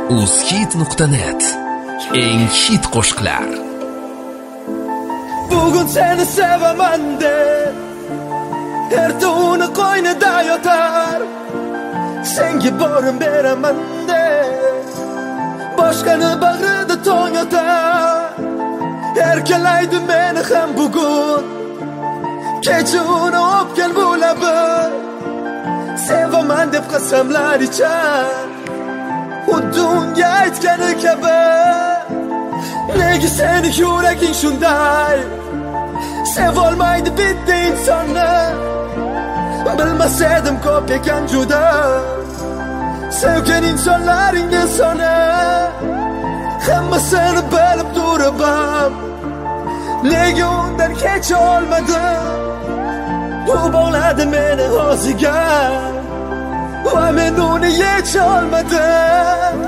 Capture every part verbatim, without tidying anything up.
uzhit nuqta net eng hit qo'shiqlar. Bugun seni sevaman deb erta uni qo'ynida yotar, senga borim beraman deb boshqani bag'rida tong yotar. Erkalaydi meni ham bugun, kecha uni o'pgan bu labi, sevaman deb qasamlar ichar, xuddi unga aytgani kabi. Nega seni yuraging shunday sevolmaydi bitta insonni? Bilmas edim ko'p ekan juda sevgan insonlaringni soni. Hammasini bilib turib ham nega undan kecha olmadim? U bog'ladi meni o'ziga va men uni yecha olmadim.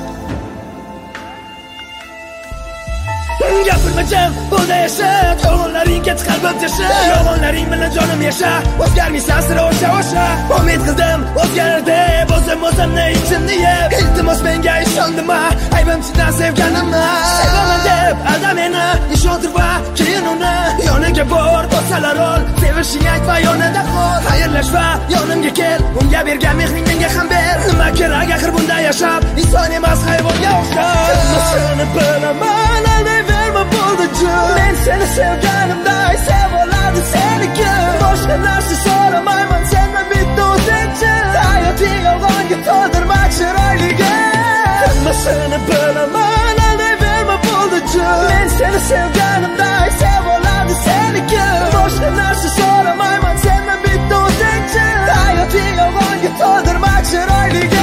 Gapirmacham, bo'lda yasha, yolg'onlaring ketib qalbim tasha. Yolg'onlaring bilan jonim yasha, o'zgarmaysan sira o'sha o'sha. Umid qildim o'zgarar deb, o'zim o'zimni ichimni yeb. Iltimos menga ishondima, aybim sendan sevganimni. Sevaman deb aldam meni, ishontir va keyin uni yoniga bor, bo'lsalar ol, sevishing aytma yonida qol. Xayrlashva, yonimga kel, unga bergan mehring menga ham ber. Nima kerak axir bunda yashab, inson emas hayvonga o'xshab. Seni bilaman, aldayverma bo'ldi jin. Men seni sevganimday sevoladi seniki. Boshqa narsa so'ramayman sendan bitta o'zingchi. Hayoting yolg'onga to'ldirma chiroyliga. Hammasini bilaman, aldayverma bo'ldi jin. Men seni sevganimday sevoladi seniki. Boshqa narsa so'ramayman sendan bitta o'zingchi. Hayoting yolg'onga to'ldirma chiroyliga.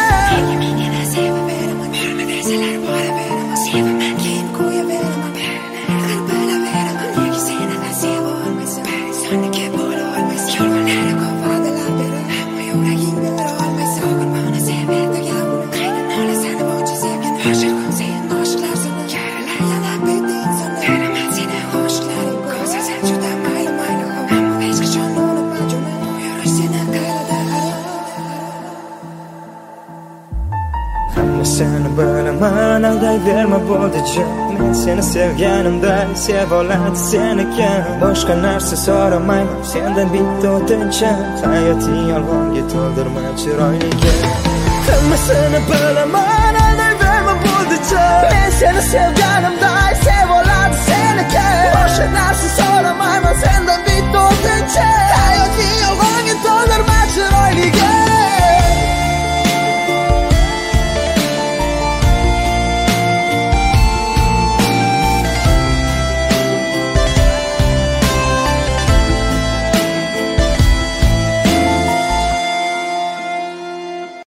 Seni bilaman, aldayverma bo'ldi jin. Men seni sevganimday sevoladi seniki. Boshqa narsa so'ramayman sendan bitta o'tinchi. Hayoting yolg'onga to'ldirma chiroyliga. Hammasini bilaman, aldayverma bo'ldi jin. Men seni sevganimday sevoladi seniki.